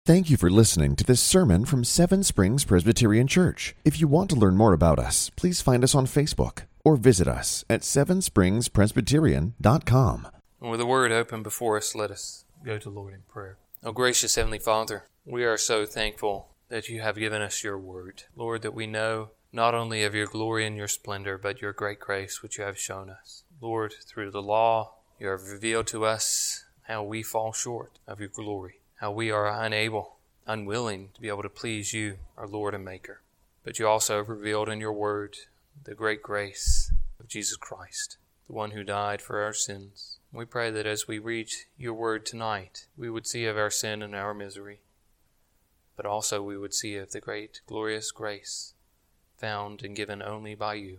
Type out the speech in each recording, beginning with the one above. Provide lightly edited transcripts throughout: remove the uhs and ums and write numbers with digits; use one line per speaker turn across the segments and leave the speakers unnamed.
Thank you for listening to this sermon from Seven Springs Presbyterian Church. If you want to learn more about us, please find us on Facebook or visit us at sevenspringspresbyterian.com.
And with the word open before us, let us go to the Lord in prayer. Oh, gracious Heavenly Father, we are so thankful that you have given us your word. Lord, that we know not only of your glory and your splendor, but your great grace which you have shown us. Lord, through the law, you have revealed to us how we fall short of your glory, how we are unable, unwilling to be able to please you, our Lord and Maker. But you also have revealed in your word the great grace of Jesus Christ, the one who died for our sins. We pray that as we read your word tonight, we would see of our sin and our misery, but also we would see of the great, glorious grace found and given only by you.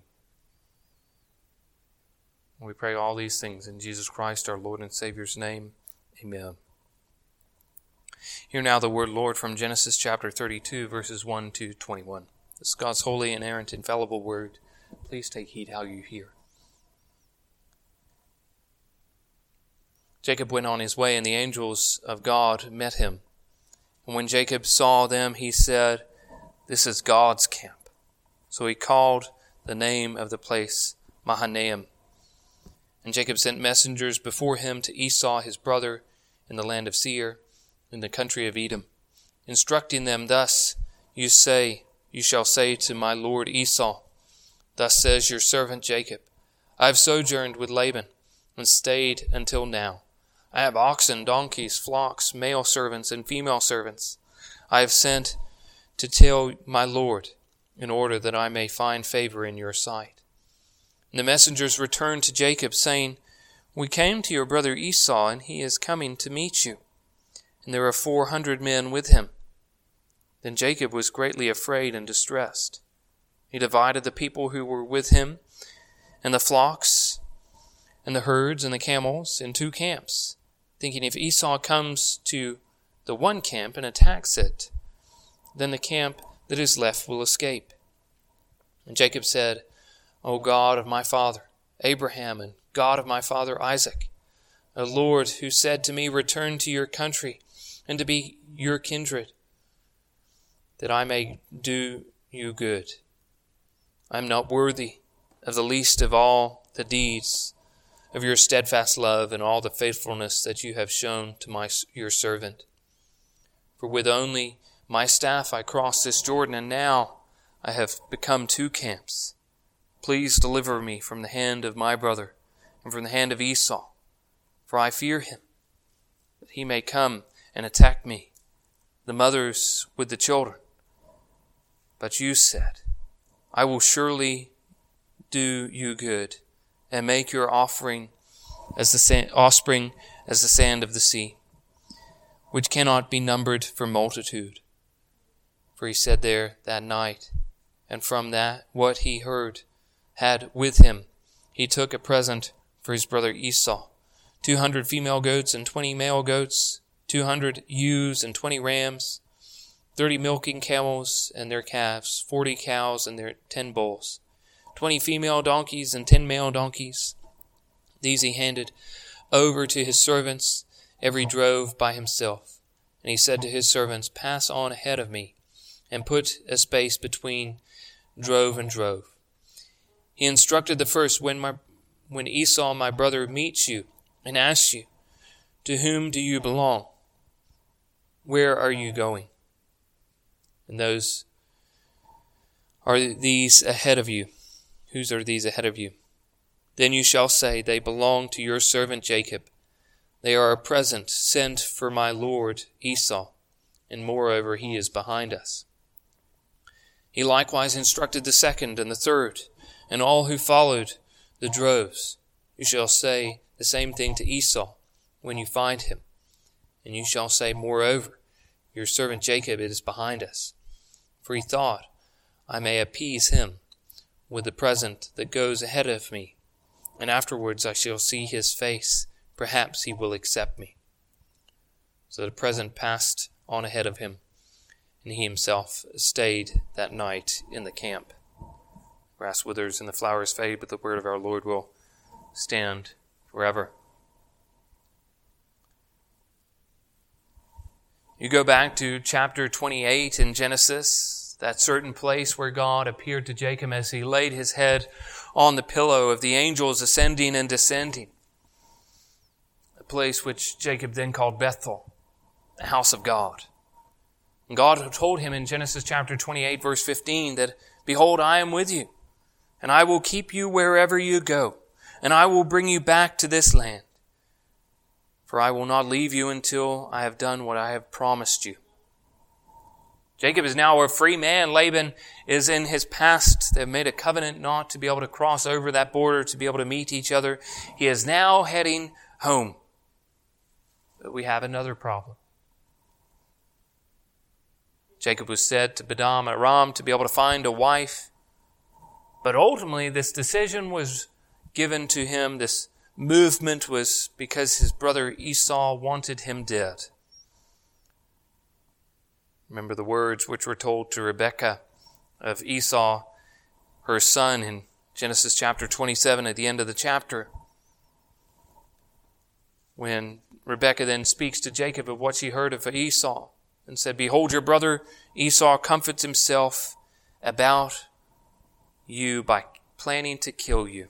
We pray all these things in Jesus Christ, our Lord and Savior's name. Amen. Hear now the word, Lord, from Genesis chapter 32, verses 1 to 21. This is God's holy, inerrant, infallible word. Please take heed how you hear. Jacob went on his way, and the angels of God met him. And when Jacob saw them, he said, "This is God's camp." So he called the name of the place Mahanaim. And Jacob sent messengers before him to Esau his brother in the land of Seir, in the country of Edom, instructing them thus, You shall say to my lord Esau, Thus says your servant Jacob, I have sojourned with Laban, and stayed until now. I have oxen, donkeys, flocks, male servants, and female servants. I have sent to tell my lord, in order that I may find favor in your sight. And the messengers returned to Jacob, saying, We came to your brother Esau, and he is coming to meet you. And there were 400 men with him. Then Jacob was greatly afraid and distressed. He divided the people who were with him, and the flocks, and the herds, and the camels, in 2 camps, thinking if Esau comes to the one camp and attacks it, then the camp that is left will escape. And Jacob said, O God of my father Abraham, and God of my father Isaac, O Lord, who said to me, Return to your country, and to be your kindred, that I may do you good. I am not worthy of the least of all the deeds of your steadfast love and all the faithfulness that you have shown to your servant. For with only my staff I crossed this Jordan, and now I have become 2 camps. Please deliver me from the hand of my brother and from the hand of Esau, for I fear him, that he may come and attack me, the mothers with the children. But you said, I will surely do you good, and make your offspring as the sand of the sea, which cannot be numbered for multitude. For he said there that night, and from that what he had with him, he took a present for his brother Esau, 200 female goats and 20 male goats, 200 ewes and 20 rams, 30 milking camels and their calves, 40 cows and their 10 bulls, 20 female donkeys and 10 male donkeys. These he handed over to his servants, every drove by himself. And he said to his servants, Pass on ahead of me, and put a space between drove and drove. He instructed the first, When Esau my brother meets you and asks you, To whom do you belong? Where are you going? And those are these ahead of you. Whose are these ahead of you? Then you shall say, They belong to your servant Jacob. They are a present sent for my lord Esau, and moreover he is behind us. He likewise instructed the second and the third, and all who followed the droves. You shall say the same thing to Esau when you find him. And you shall say, Moreover, your servant Jacob is behind us. For he thought, I may appease him with the present that goes ahead of me, and afterwards I shall see his face. Perhaps he will accept me. So the present passed on ahead of him, and he himself stayed that night in the camp. Grass withers and the flowers fade, but the word of our Lord will stand forever. You go back to chapter 28 in Genesis, that certain place where God appeared to Jacob as he laid his head on the pillow of the angels ascending and descending. A place which Jacob then called Bethel, the house of God. And God had told him in Genesis chapter 28 verse 15 that, "Behold, I am with you, and I will keep you wherever you go, and I will bring you back to this land. For I will not leave you until I have done what I have promised you." Jacob is now a free man. Laban is in his past. They've made a covenant not to be able to cross over that border, to be able to meet each other. He is now heading home. But we have another problem. Jacob was said to Padan Aram to be able to find a wife. But ultimately, this decision was given to him, this movement was because his brother Esau wanted him dead. Remember the words which were told to Rebekah of Esau, her son, in Genesis chapter 27 at the end of the chapter. When Rebekah then speaks to Jacob of what she heard of Esau and said, "Behold, your brother Esau comforts himself about you by planning to kill you."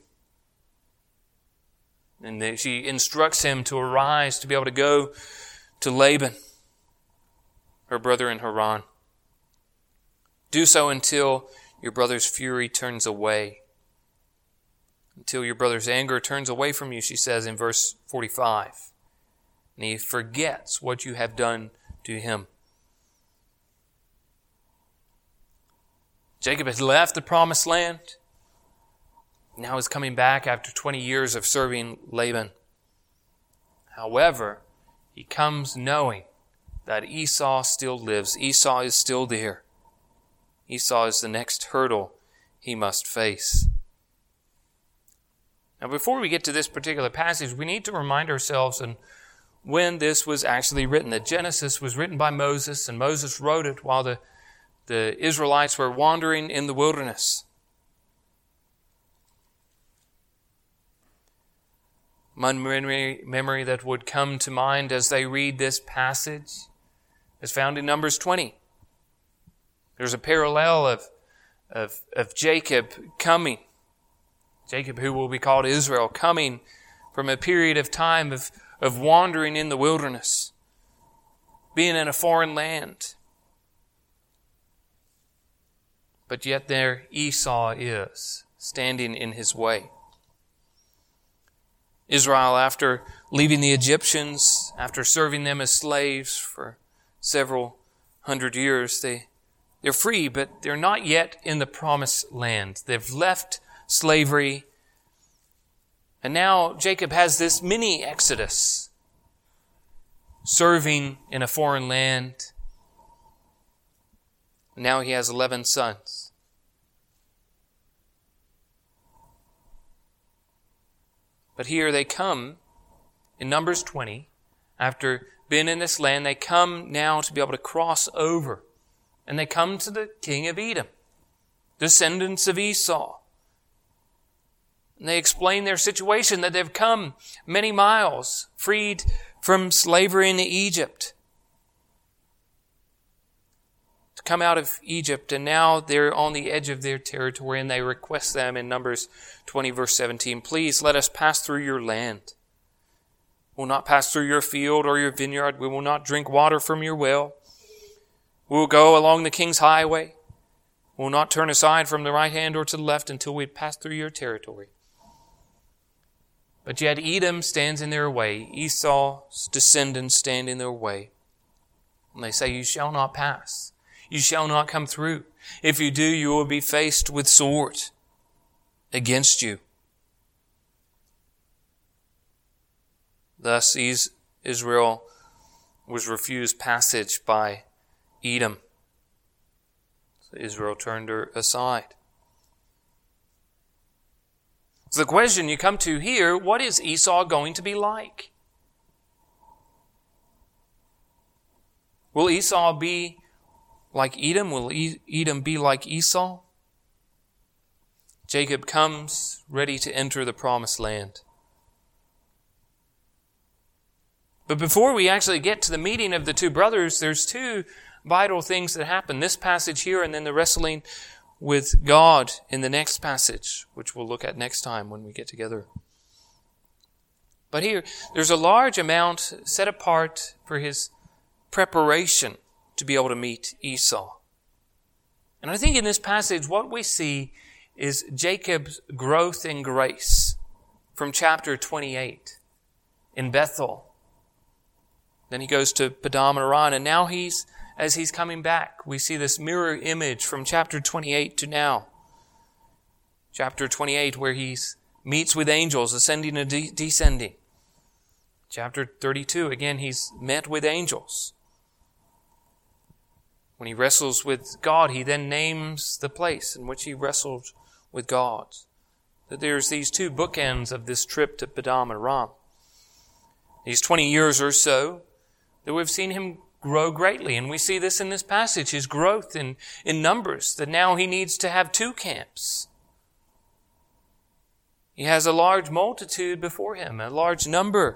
And then she instructs him to arise to be able to go to Laban, her brother in Haran. "Do so until your brother's fury turns away. Until your brother's anger turns away from you," she says in verse 45. "And he forgets what you have done to him." Jacob has left the promised land. Now he's coming back after 20 years of serving Laban. However, he comes knowing that Esau still lives. Esau is still there. Esau is the next hurdle he must face. Now, before we get to this particular passage, we need to remind ourselves and when this was actually written. That Genesis was written by Moses, and Moses wrote it while the Israelites were wandering in the wilderness. One memory that would come to mind as they read this passage is found in Numbers 20. There's a parallel of Jacob coming. Jacob, who will be called Israel, coming from a period of time of wandering in the wilderness, being in a foreign land. But yet there Esau is, standing in his way. Israel, after leaving the Egyptians, after serving them as slaves for several hundred years, they're free, but they're not yet in the promised land. They've left slavery. And now Jacob has this mini exodus, serving in a foreign land. Now he has 11 sons. But here they come, in Numbers 20, after being in this land, they come now to be able to cross over. And they come to the king of Edom, descendants of Esau. And they explain their situation, that they've come many miles, freed from slavery in Egypt, to come out of Egypt, and now they're on the edge of their territory, and they request them in Numbers 20 verse 17, "Please let us pass through your land. We will not pass through your field or your vineyard. We will not drink water from your well. We will go along the king's highway. We will not turn aside from the right hand or to the left until we pass through your territory." But yet Edom stands in their way. Esau's descendants stand in their way. And they say, "You shall not pass. You shall not come through. If you do, you will be faced with sword against you." Thus Israel was refused passage by Edom. So Israel turned her aside. So the question you come to here, what is Esau going to be like? Will Esau be like Edom? Will Edom be like Esau? Jacob comes ready to enter the promised land. But before we actually get to the meeting of the two brothers, there's two vital things that happen. This passage here and then the wrestling with God in the next passage, which we'll look at next time when we get together. But here, there's a large amount set apart for his preparation to be able to meet Esau. And I think in this passage, what we see is Jacob's growth in grace from chapter 28 in Bethel. Then he goes to Padam Aram, and now as he's coming back, we see this mirror image from chapter 28 to now. Chapter 28, where he meets with angels, ascending and descending. Chapter 32, again, he's met with angels. When he wrestles with God, he then names the place in which he wrestled with God. That there's these two bookends of this trip to Padam Aram. These 20 years or so, that we've seen him grow greatly. And we see this in this passage, his growth in numbers, that now he needs to have two camps. He has a large multitude before him, a large number.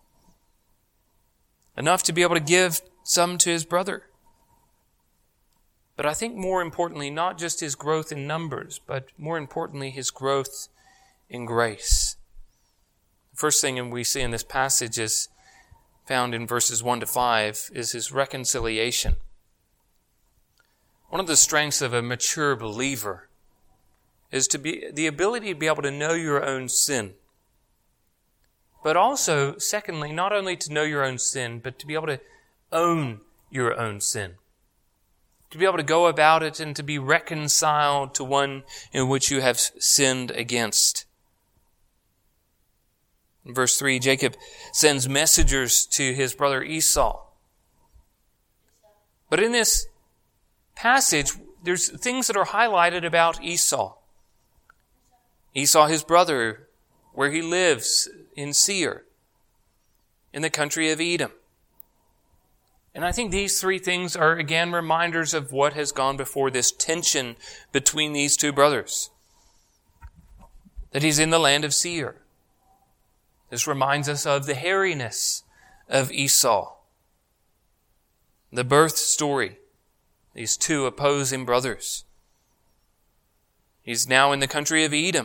Enough to be able to give some to his brother. But I think more importantly, not just his growth in numbers, but more importantly, his growth in grace. The first thing we see in this passage is found in verses 1 to 5 is his reconciliation. One of the strengths of a mature believer is to be the ability to be able to know your own sin. But also, secondly, not only to know your own sin, but to be able to own your own sin. To be able to go about it and to be reconciled to one in which you have sinned against. In verse 3, Jacob sends messengers to his brother Esau. But in this passage, there's things that are highlighted about Esau. Esau, his brother, where he lives in Seir, in the country of Edom. And I think these three things are again reminders of what has gone before, this tension between these two brothers. That he's in the land of Seir. This reminds us of the hairiness of Esau. The birth story. These two opposing brothers. He's now in the country of Edom.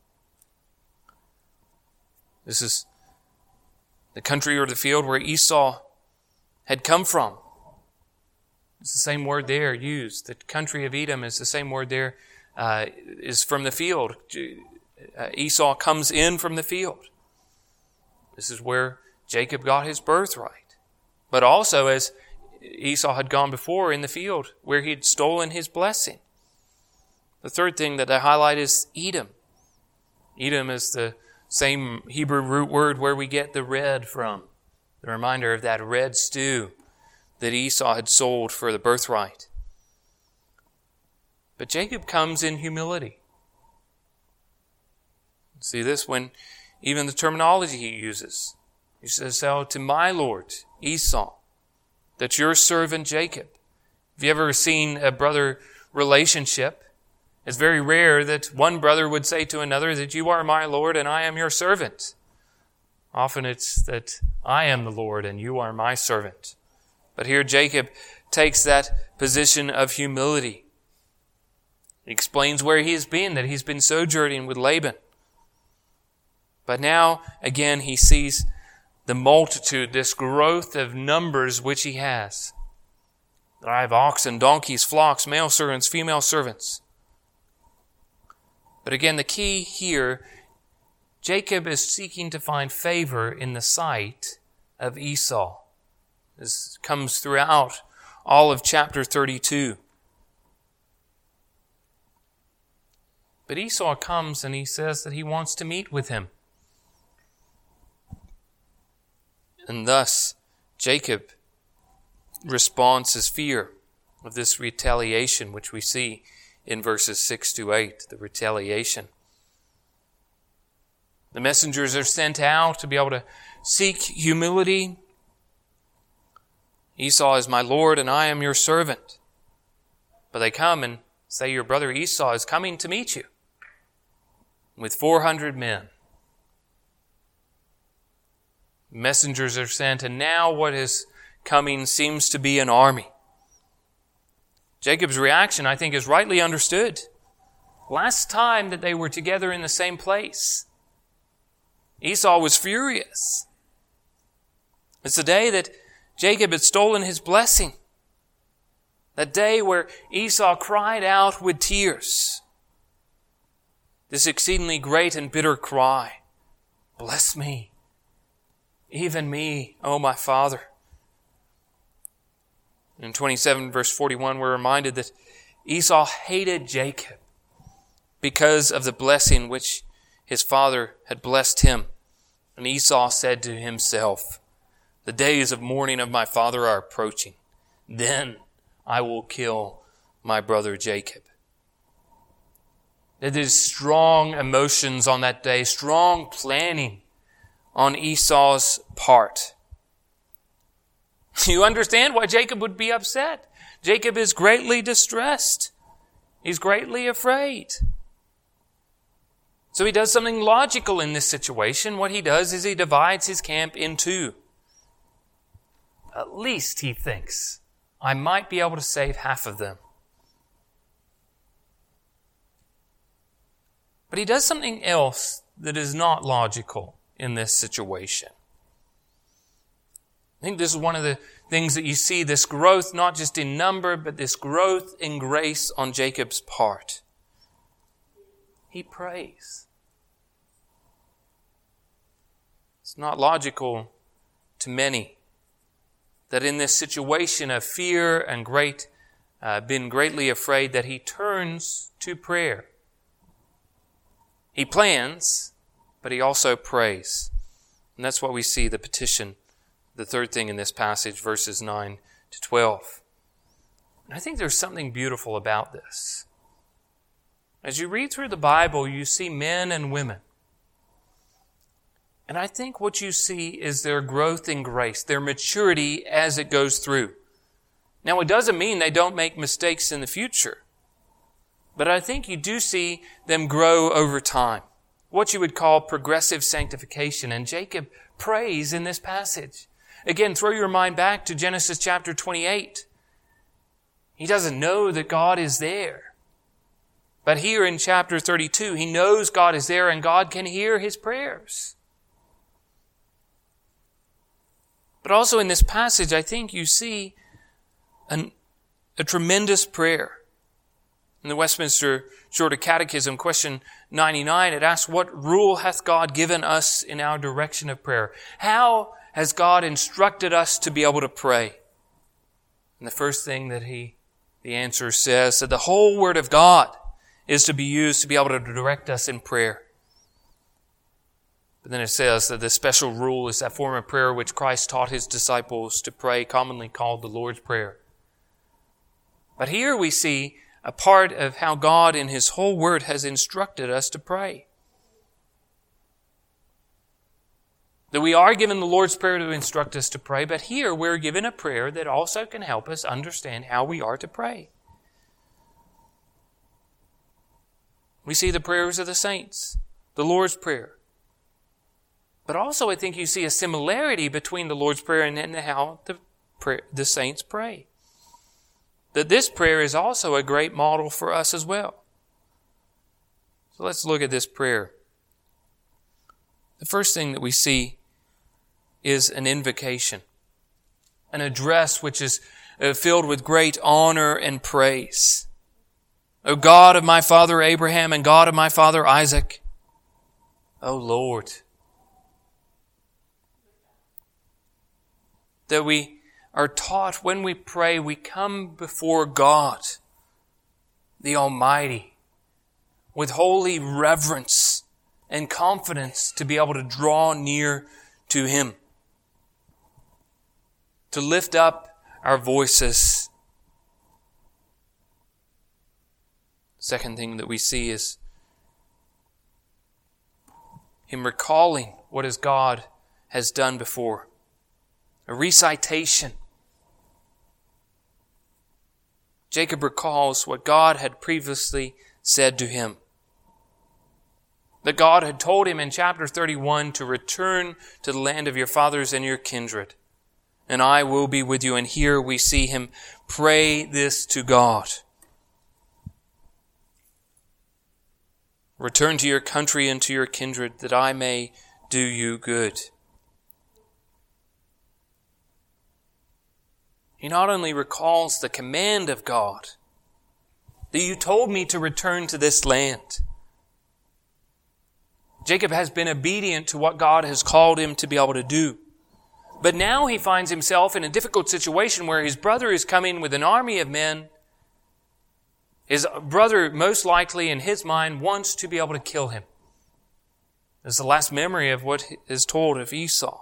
This is the country or the field where Esau had come from. It's the same word there used. The country of Edom is the same word there, is from the field. Esau comes in from the field. This is where Jacob got his birthright. But also, as Esau had gone before in the field, where he'd stolen his blessing. The third thing that I highlight is Edom. Edom is the same Hebrew root word where we get the red from. The reminder of that red stew that Esau had sold for the birthright. But Jacob comes in humility. See this when even the terminology he uses. He says, "Oh, to my lord, Esau, that's your servant Jacob." Have you ever seen a brother relationship? It's very rare that one brother would say to another that you are my Lord and I am your servant. Often it's that I am the Lord and you are my servant. But here Jacob takes that position of humility. He explains where he has been, that he's been sojourning with Laban. But now, again, he sees the multitude, this growth of numbers which he has. That I have oxen, donkeys, flocks, male servants, female servants. But again, the key here, Jacob is seeking to find favor in the sight of Esau. This comes throughout all of chapter 32. But Esau comes and he says that he wants to meet with him. And thus, Jacob responds his fear of this retaliation, which we see in verses 6 to 8, the retaliation. The messengers are sent out to be able to seek humility. Esau is my Lord and I am your servant. But they come and say your brother Esau is coming to meet you with 400 men. Messengers are sent, and now what is coming seems to be an army. Jacob's reaction, I think, is rightly understood. Last time that they were together in the same place, Esau was furious. It's the day that Jacob had stolen his blessing. That day where Esau cried out with tears. This exceedingly great and bitter cry, "Bless me, even me, O my father." In 27 verse 41, we're reminded that Esau hated Jacob because of the blessing which his father had blessed him. And Esau said to himself, "The days of mourning of my father are approaching. Then I will kill my brother Jacob." There is strong emotions on that day, strong planning on Esau's part. You understand why Jacob would be upset. Jacob is greatly distressed. He's greatly afraid. So he does something logical in this situation. What he does is he divides his camp in two. At least, he thinks, I might be able to save half of them. But he does something else that is not logical in this situation. I think this is one of the things that you see, this growth not just in number, but this growth in grace on Jacob's part. He prays. It's not logical to many that in this situation of fear and being greatly afraid, that he turns to prayer. He plans, but he also prays. And that's what we see, the petition, the third thing in this passage, verses 9 to 12. And I think there's something beautiful about this. As you read through the Bible, you see men and women. And I think what you see is their growth in grace, their maturity as it goes through. Now, it doesn't mean they don't make mistakes in the future. But I think you do see them grow over time. What you would call progressive sanctification. And Jacob prays in this passage. Again, throw your mind back to Genesis chapter 28. He doesn't know that God is there. But here in chapter 32, he knows God is there and God can hear his prayers. But also in this passage, I think you see a tremendous prayer. In the Westminster Shorter Catechism, question 99, it asks, "What rule hath God given us in our direction of prayer?" How has God instructed us to be able to pray? And the first thing that the answer says, that the whole Word of God is to be used to be able to direct us in prayer. But then it says that the special rule is that form of prayer which Christ taught his disciples to pray, commonly called the Lord's Prayer. But here we see a part of how God in his whole Word has instructed us to pray. That we are given the Lord's Prayer to instruct us to pray, but here we're given a prayer that also can help us understand how we are to pray. We see the prayers of the saints, the Lord's Prayer. But also I think you see a similarity between the Lord's Prayer and how the saints pray. That this prayer is also a great model for us as well. So let's look at this prayer. The first thing that we see is an invocation, an address which is filled with great honor and praise. O God of my father Abraham and God of my father Isaac, O Lord. That we are taught when we pray, we come before God, the Almighty, with holy reverence and confidence to be able to draw near to Him. To lift up our voices. Second thing that we see is Him recalling what His God has done before. A recitation. Jacob recalls what God had previously said to him. That God had told him in chapter 31 to return to the land of your fathers and your kindred, and I will be with you. And here we see him pray this to God. Return to your country and to your kindred, that I may do you good. He not only recalls the command of God, that you told me to return to this land. Jacob has been obedient to what God has called him to be able to do. But now he finds himself in a difficult situation where his brother is coming with an army of men. His brother, most likely in his mind, wants to be able to kill him. It's the last memory of what is told of Esau.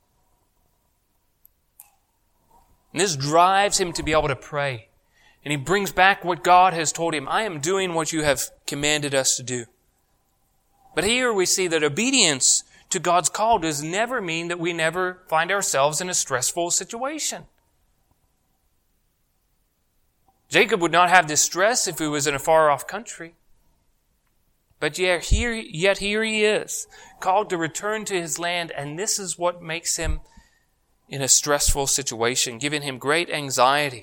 And this drives him to be able to pray. And he brings back what God has told him. I am doing what you have commanded us to do. But here we see that obedience to God's call does never mean that we never find ourselves in a stressful situation. Jacob would not have this stress if he was in a far-off country. But yet here he is, called to return to his land, and this is what makes him in a stressful situation, giving him great anxiety.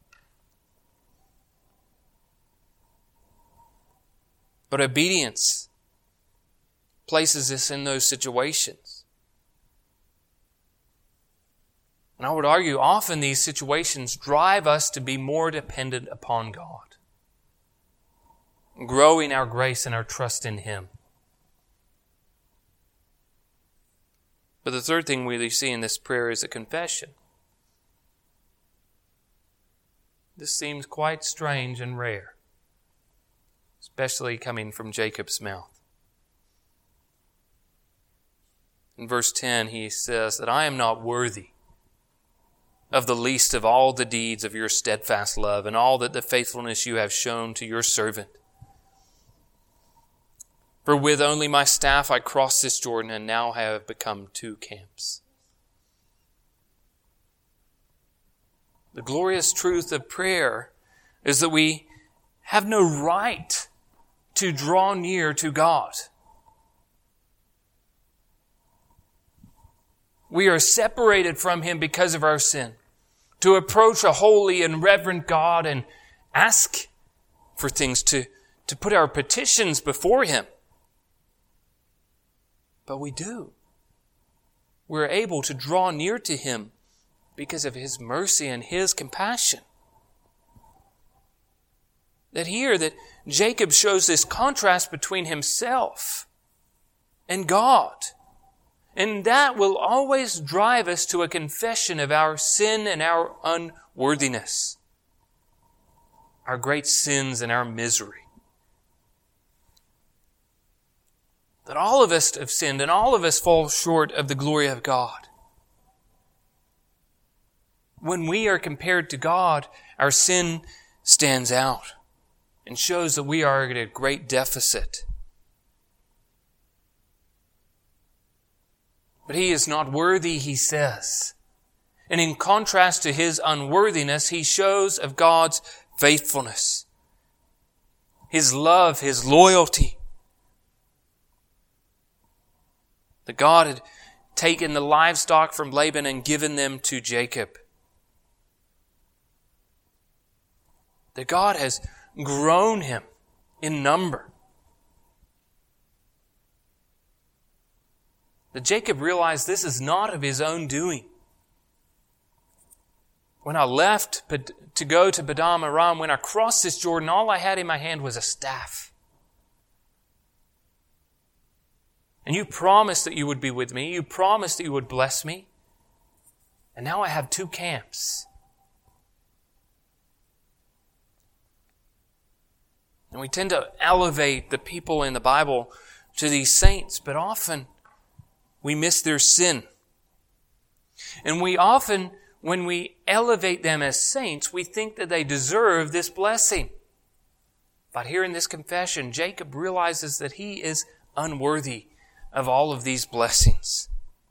But obedience places us in those situations. And I would argue often these situations drive us to be more dependent upon God, growing our grace and our trust in Him. But the third thing we see in this prayer is a confession. This seems quite strange and rare, especially coming from Jacob's mouth. In verse 10, he says that I am not worthy of the least of all the deeds of your steadfast love and all that the faithfulness you have shown to your servant. For with only my staff I crossed this Jordan and now have become 2 camps. The glorious truth of prayer is that we have no right to draw near to God. We are separated from Him because of our sin. To approach a holy and reverent God and ask for things, to put our petitions before Him. But we do. We're able to draw near to Him because of His mercy and His compassion. That Jacob shows this contrast between himself and God. And that will always drive us to a confession of our sin and our unworthiness, our great sins and our misery. That all of us have sinned and all of us fall short of the glory of God. When we are compared to God, our sin stands out and shows that we are at a great deficit. But he is not worthy, he says. And in contrast to his unworthiness, he shows of God's faithfulness, His love, His loyalty. That God had taken the livestock from Laban and given them to Jacob. That God has grown him in number. That Jacob realized this is not of his own doing. When I left to go to Padan Aram, when I crossed this Jordan, all I had in my hand was a staff. And you promised that you would be with me. You promised that you would bless me. And now I have 2 camps. And we tend to elevate the people in the Bible to these saints, but often we miss their sin. And we often, when we elevate them as saints, we think that they deserve this blessing. But here in this confession, Jacob realizes that he is unworthy of all of these blessings.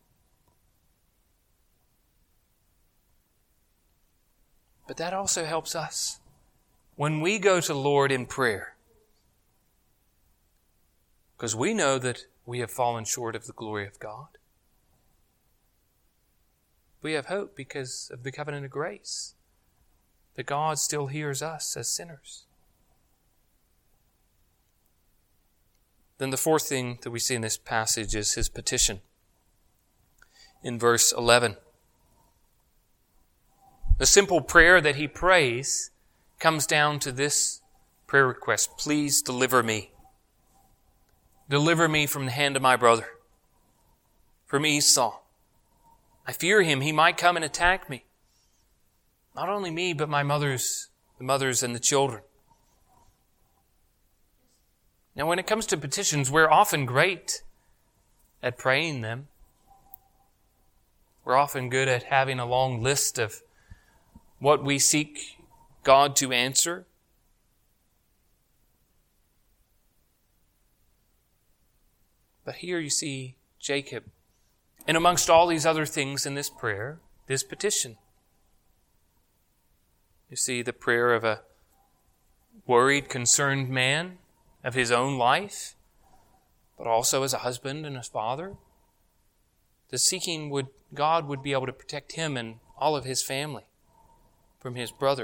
But that also helps us. When we go to the Lord in prayer, because we know that we have fallen short of the glory of God. We have hope because of the covenant of grace, that God still hears us as sinners. Then the fourth thing that we see in this passage is his petition. In verse 11, the simple prayer that he prays comes down to this prayer request: please deliver me. Deliver me from the hand of my brother, from Esau. I fear him. He might come and attack me. Not only me, but the mothers and the children. Now, when it comes to petitions, we're often great at praying them. We're often good at having a long list of what we seek God to answer. But here you see Jacob, and amongst all these other things in this prayer, this petition. You see the prayer of a worried, concerned man of his own life, but also as a husband and a father. The seeking God would be able to protect him and all of his family from his brother.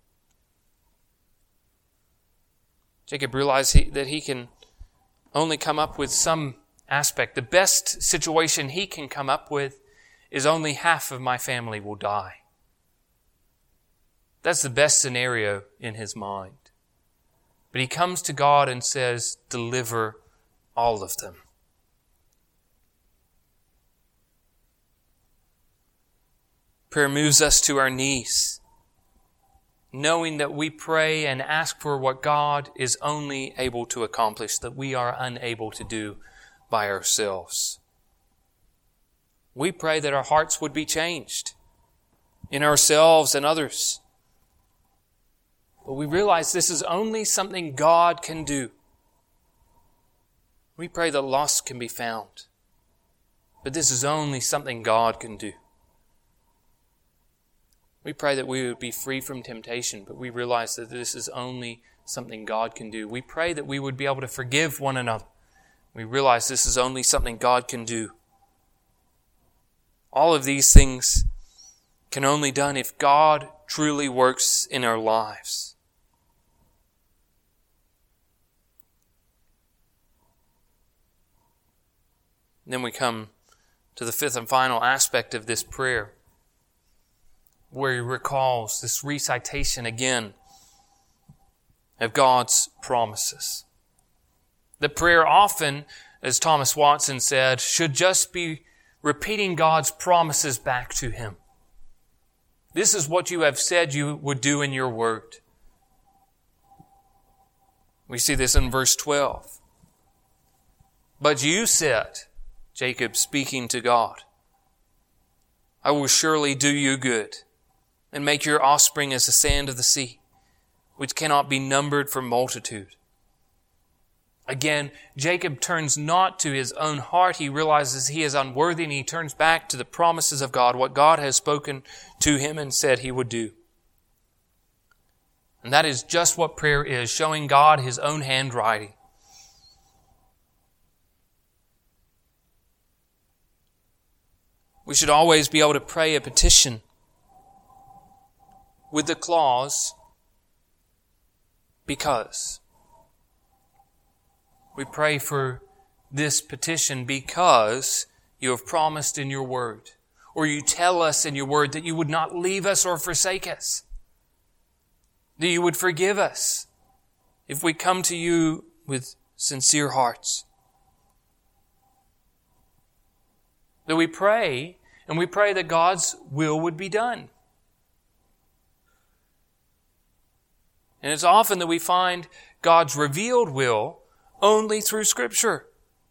Jacob realized that he can only come up with some aspect. The best situation he can come up with is only half of my family will die. That's the best scenario in his mind. But he comes to God and says, deliver all of them. Prayer moves us to our knees, knowing that we pray and ask for what God is only able to accomplish, that we are unable to do by ourselves. We pray that our hearts would be changed in ourselves and others. But we realize this is only something God can do. We pray that lost can be found. But this is only something God can do. We pray that we would be free from temptation, but we realize that this is only something God can do. We pray that we would be able to forgive one another. We realize this is only something God can do. All of these things can only be done if God truly works in our lives. And then we come to the fifth and final aspect of this prayer, where he recalls this recitation again of God's promises. The prayer often, as Thomas Watson said, should just be repeating God's promises back to him. This is what you have said you would do in your word. We see this in verse 12. But you said, Jacob speaking to God, I will surely do you good and make your offspring as the sand of the sea, which cannot be numbered for multitude. Again, Jacob turns not to his own heart. He realizes he is unworthy, and he turns back to the promises of God, what God has spoken to him and said he would do. And that is just what prayer is, showing God his own handwriting. We should always be able to pray a petition with the clause, because. We pray for this petition because you have promised in your word, or you tell us in your word that you would not leave us or forsake us, that you would forgive us if we come to you with sincere hearts. That we pray, and we pray that God's will would be done. And it's often that we find God's revealed will only through Scripture.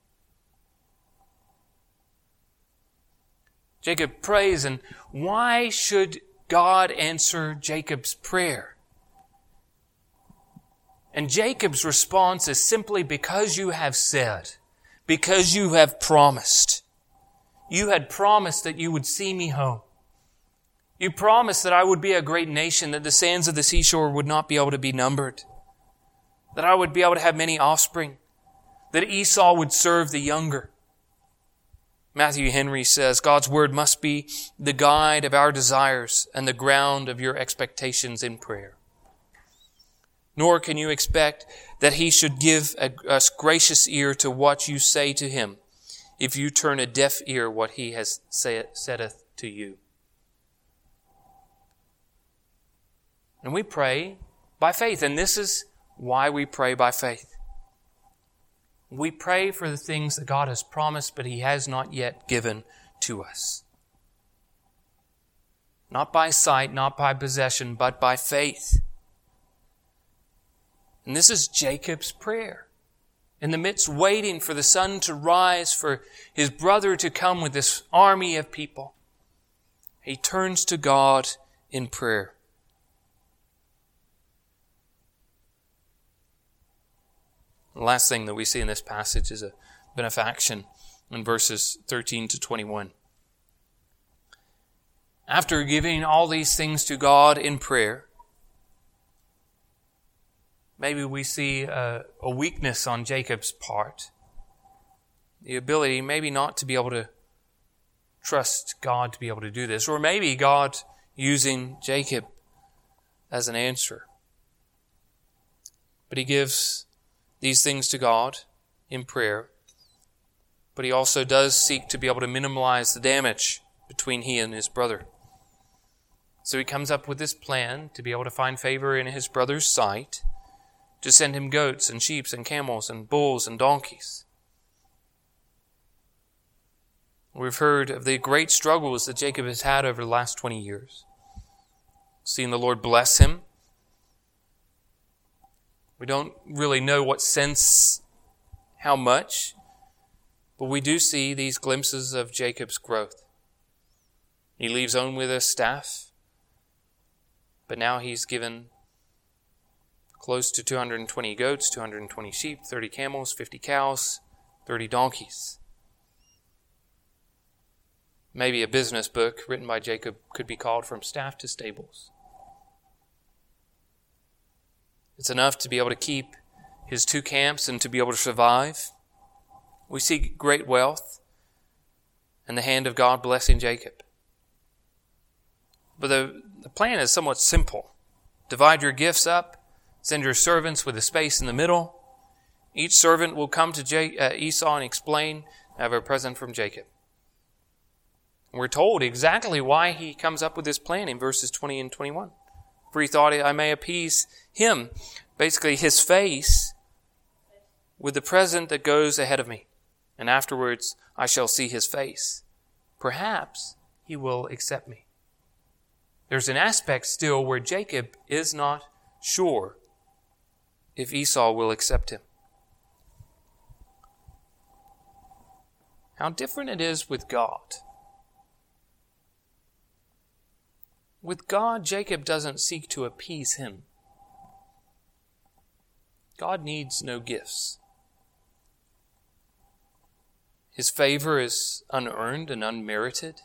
Jacob prays, and why should God answer Jacob's prayer? And Jacob's response is simply because you have said, because you have promised. You had promised that you would see me home. You promised that I would be a great nation, that the sands of the seashore would not be able to be numbered, that I would be able to have many offspring, that Esau would serve the younger. Matthew Henry says, God's word must be the guide of our desires and the ground of your expectations in prayer. Nor can you expect that he should give a gracious ear to what you say to him, if you turn a deaf ear what he has saith to you. And we pray by faith, and this is why we pray by faith. We pray for the things that God has promised, but he has not yet given to us. Not by sight, not by possession, but by faith. And this is Jacob's prayer. In the midst, waiting for the sun to rise, for his brother to come with this army of people, he turns to God in prayer. The last thing that we see in this passage is a benefaction in verses 13 to 21. After giving all these things to God in prayer, maybe we see a weakness on Jacob's part. The ability maybe not to be able to trust God to be able to do this. Or maybe God using Jacob as an answer. But he gives these things to God in prayer. But he also does seek to be able to minimize the damage between he and his brother. So he comes up with this plan to be able to find favor in his brother's sight, to send him goats and sheep and camels and bulls and donkeys. We've heard of the great struggles that Jacob has had over the last 20 years. Seeing the Lord bless him. We don't really know what sense, how much, but we do see these glimpses of Jacob's growth. He leaves home with a staff, but now he's given close to 220 goats, 220 sheep, 30 camels, 50 cows, 30 donkeys. Maybe a business book written by Jacob could be called From Staff to Stables. It's enough to be able to keep his two camps and to be able to survive. We see great wealth and the hand of God blessing Jacob. But the plan is somewhat simple. Divide your gifts up, send your servants with a space in the middle. Each servant will come to Esau and explain, I have a present from Jacob. And we're told exactly why he comes up with this plan in verses 20 and 21. For he thought, I may appease him, basically his face, with the present that goes ahead of me. And afterwards I shall see his face. Perhaps he will accept me. There's an aspect still where Jacob is not sure if Esau will accept him. How different it is with God. With God, Jacob doesn't seek to appease him. God needs no gifts. His favor is unearned and unmerited.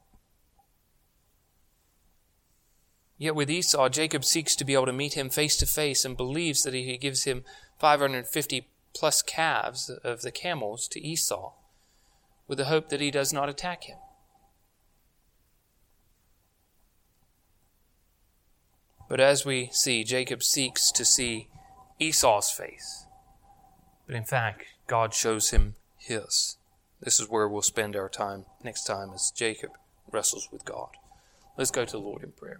Yet with Esau, Jacob seeks to be able to meet him face to face and believes that he gives him 550 plus calves of the camels to Esau with the hope that he does not attack him. But as we see, Jacob seeks to see Esau's face. But in fact, God shows him his. This is where we'll spend our time next time as Jacob wrestles with God. Let's go to the Lord in prayer.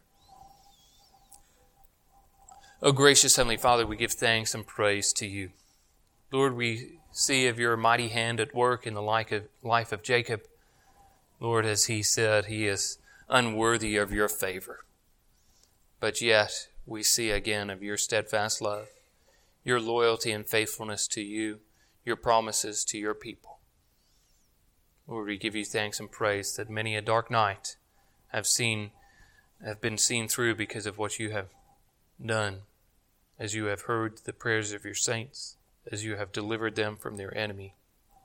O gracious Heavenly Father, we give thanks and praise to you. Lord, we see of your mighty hand at work in the life of Jacob. Lord, as he said, he is unworthy of your favor. But yet we see again of your steadfast love, your loyalty and faithfulness to you, your promises to your people. Lord, we give you thanks and praise that many a dark night have been seen through because of what you have done, as you have heard the prayers of your saints, as you have delivered them from their enemy.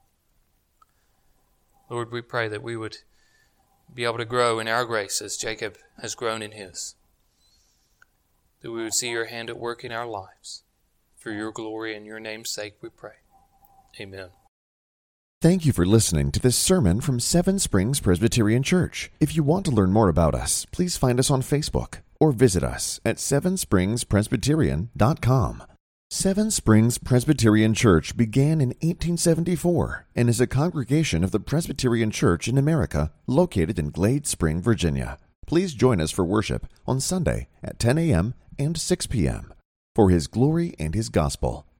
Lord, we pray that we would be able to grow in our grace as Jacob has grown in his. That we would see your hand at work in our lives. For your glory and your name's sake we pray. Amen.
Thank you for listening to this sermon from Seven Springs Presbyterian Church. If you want to learn more about us, please find us on Facebook or visit us at sevenspringspresbyterian.com. Seven Springs Presbyterian Church began in 1874 and is a congregation of the Presbyterian Church in America located in Glade Spring, Virginia. Please join us for worship on Sunday at 10 a.m. and 6 p.m. for His glory and His gospel.